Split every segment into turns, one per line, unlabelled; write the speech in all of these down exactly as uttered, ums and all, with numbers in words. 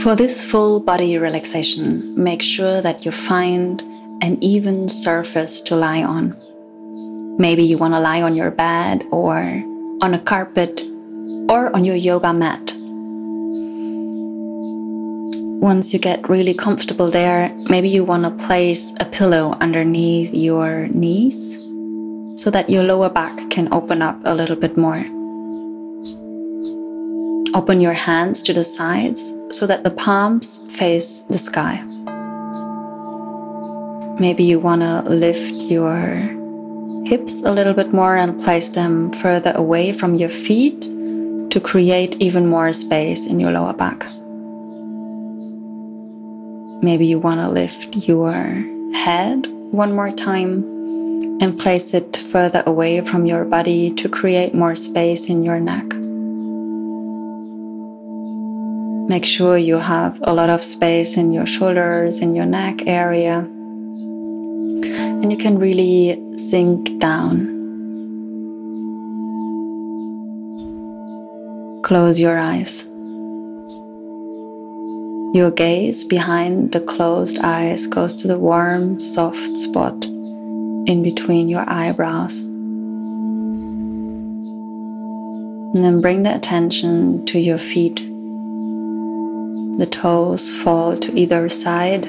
For this full body relaxation, make sure that you find an even surface to lie on. Maybe you want to lie on your bed or on a carpet or on your yoga mat. Once you get really comfortable there, maybe you want to place a pillow underneath your knees so that your lower back can open up a little bit more. Open your hands to the sides so that the palms face the sky. Maybe you want to lift your hips a little bit more and place them further away from your feet to create even more space in your lower back. Maybe you want to lift your head one more time and place it further away from your body to create more space in your neck. Make sure you have a lot of space in your shoulders, in your neck area, and you can really sink down. Close your eyes. Your gaze behind the closed eyes goes to the warm, soft spot in between your eyebrows. And then bring the attention to your feet. The toes fall to either side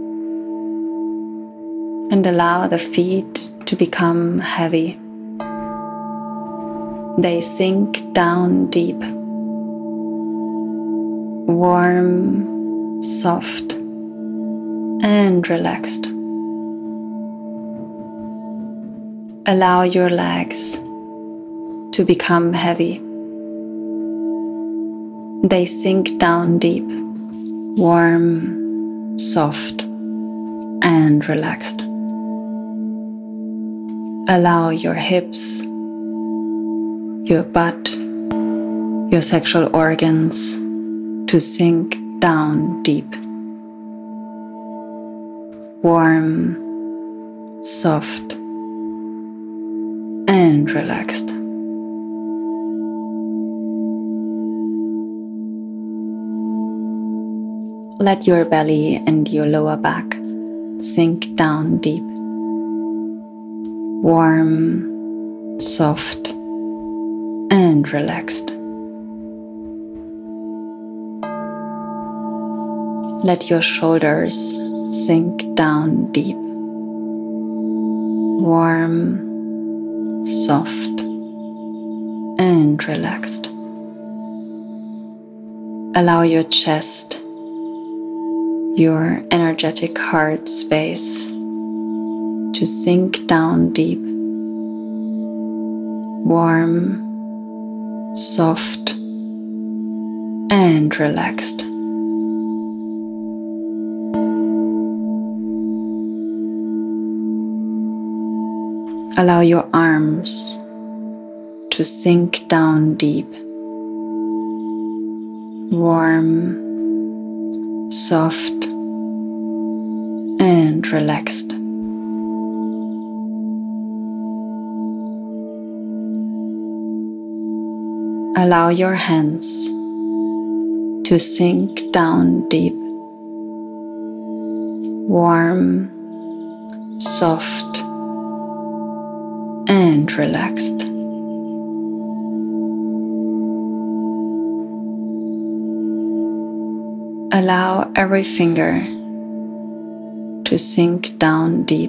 and allow the feet to become heavy. They sink down deep, warm, soft, and relaxed. Allow your legs to become heavy. They sink down deep, warm, soft, and relaxed. Allow your hips, your butt, your sexual organs to sink down deep. Warm, soft, and relaxed. Let your belly and your lower back sink down deep. Warm, soft, and relaxed. Let your shoulders sink down deep. Warm, soft, and relaxed. Allow your chest, your energetic heart space, to sink down deep, warm, soft, and relaxed. Allow your arms to sink down deep, warm, soft, and relaxed. Allow your hands to sink down deep, warm, soft, and relaxed. Allow every finger to sink down deep,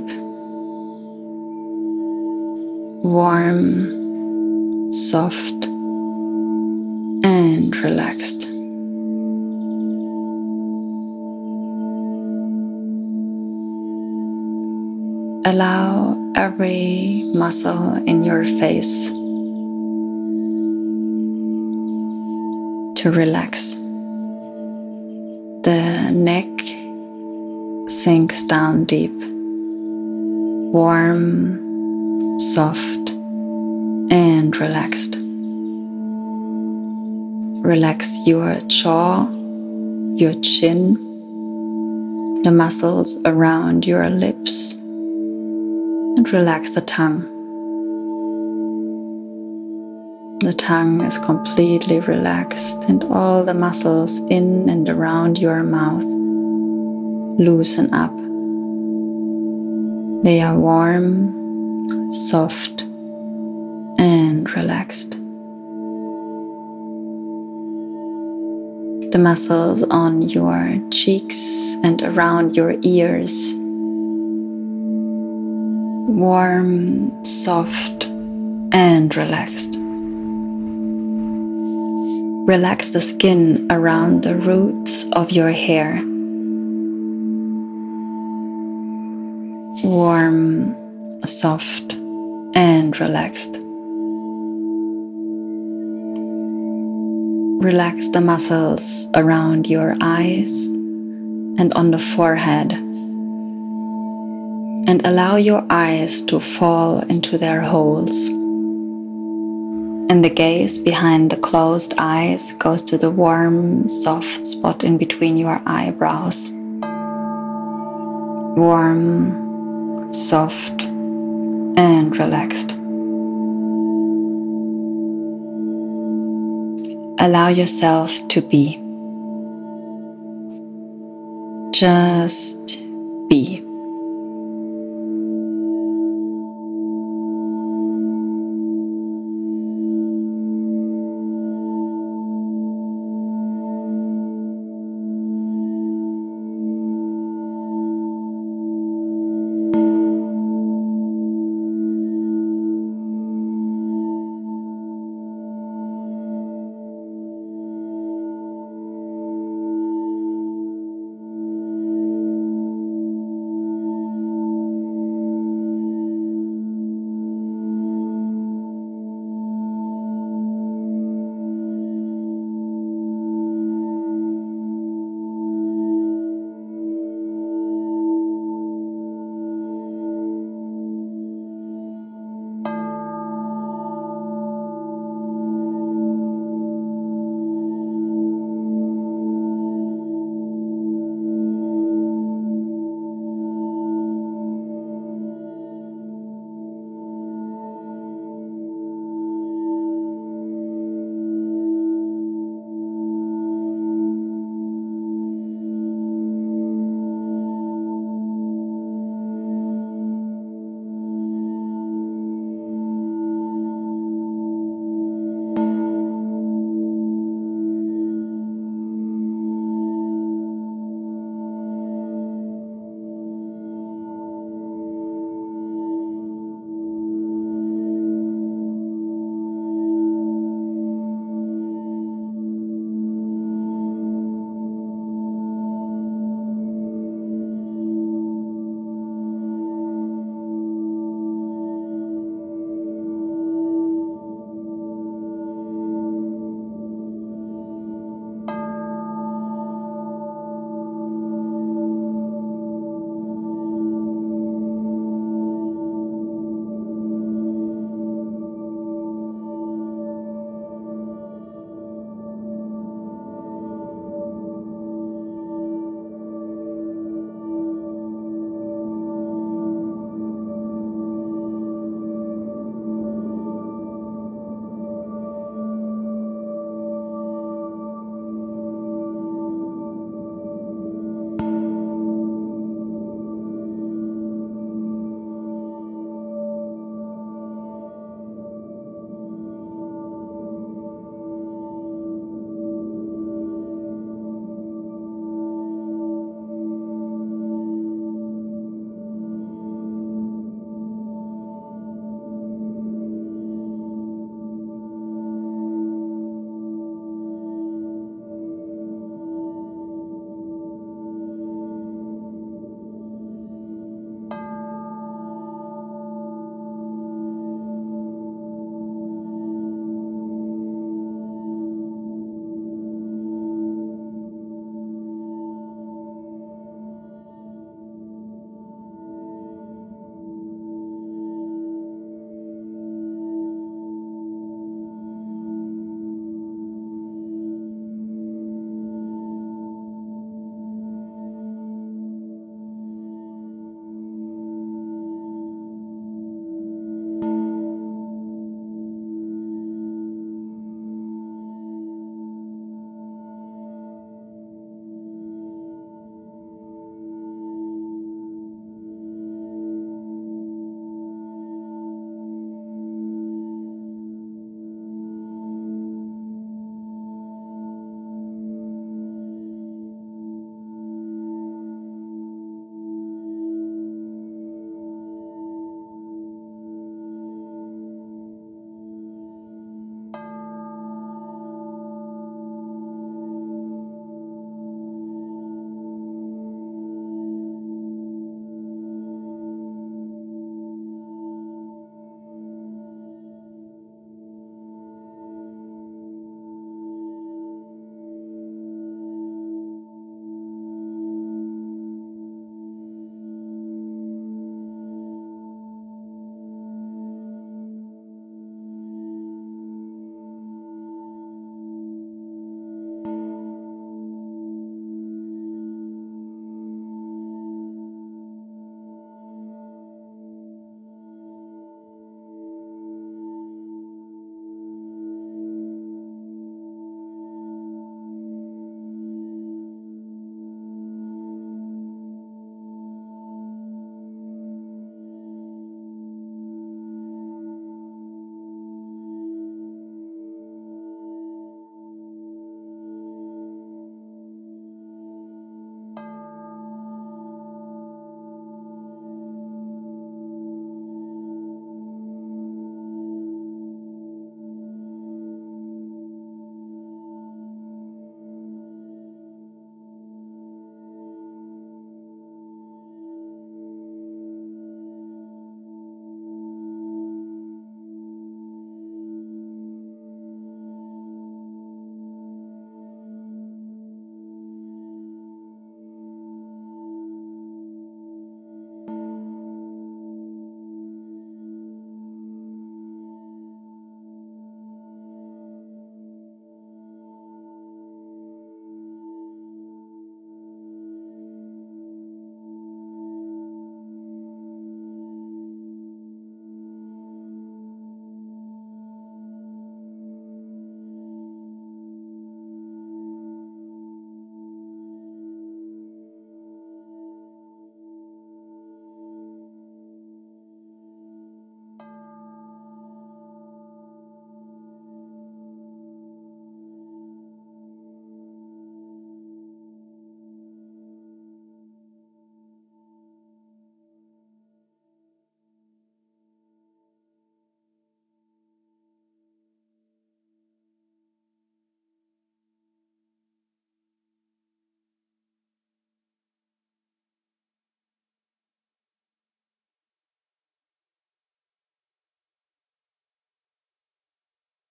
warm, soft, and relaxed. Allow every muscle in your face to relax. The neck sinks down deep, warm, soft, and relaxed. Relax your jaw, your chin, the muscles around your lips, and relax the tongue. The tongue is completely relaxed and all the muscles in and around your mouth loosen up. They are warm, soft, and relaxed. The muscles on your cheeks and around your ears, warm, soft, and relaxed. Relax the skin around the roots of your hair. Warm, soft, and relaxed. Relax the muscles around your eyes and on the forehead, and allow your eyes to fall into their holes. And the gaze behind the closed eyes goes to the warm, soft spot in between your eyebrows. Warm, soft, and relaxed. Allow yourself to be. Just